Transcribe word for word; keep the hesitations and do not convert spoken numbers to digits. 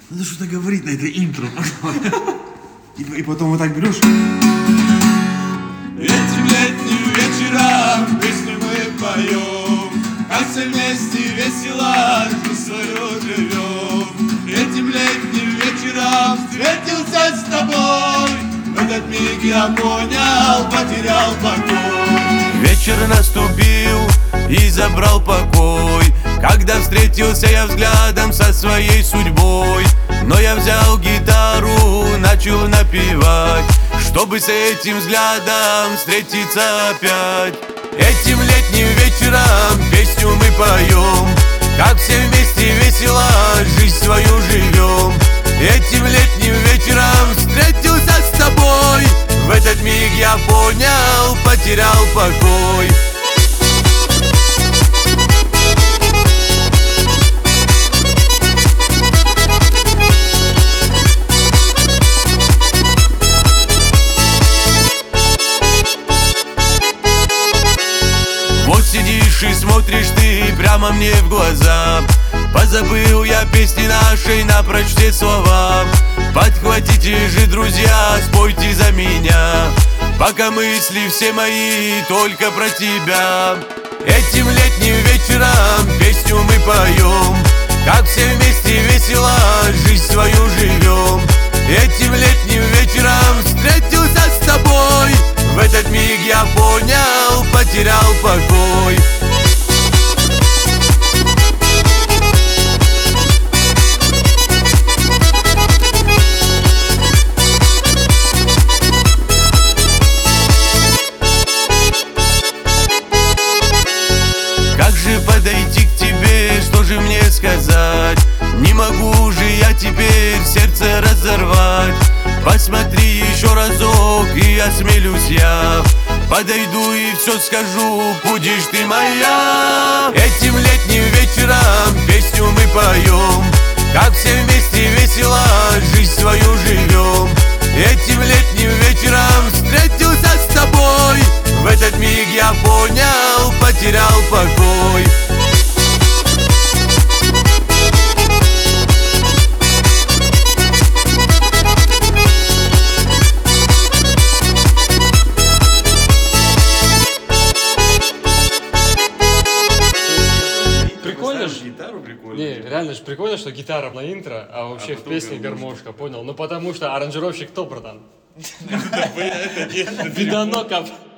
Надо что-то говорить на это интро. И, и потом вот так берешь. Этим летним вечером песню мы поем, как все вместе весело жизнь свою живем. Этим летним вечером встретился с тобой, в этот миг я понял, потерял покой. Вечер наступил и забрал покой, когда встретился я взглядом со своей судьбой. Но я взял гитару, начал напевать, чтобы с этим взглядом встретиться опять. Этим летним вечером песню мы поем, как все вместе весело жизнь свою живем. Этим летним вечером встретился с тобой, в этот миг я понял, потерял покой. Вот сидишь и смотришь ты прямо мне в глаза. Позабыл я песни нашей напрочь все слова. Подхватите же, друзья, спойте за меня, пока мысли все мои только про тебя. Этим летним вечером песню мы поем, как все вместе весело жизнь свою живем. Этим летним вечером встретился с тобой, в этот миг я понял, потерял покой. Как же подойти к тебе, что же мне сказать? Не могу же я теперь сердце разорвать. Посмотри еще разок, и осмелюсь я. Подойду и все скажу, будешь ты моя. Этим летним вечером песню мы поем, как все вместе весело жизнь свою живем. Этим летним вечером встретился с тобой, в этот миг я понял, потерял покой. Прикольно ж? Гитару прикольно. Не, реально же прикольно, что гитара на интро, а вообще А в потом песне гармошка. гармошка, понял? Ну потому что аранжировщик кто, братан? Видоноков.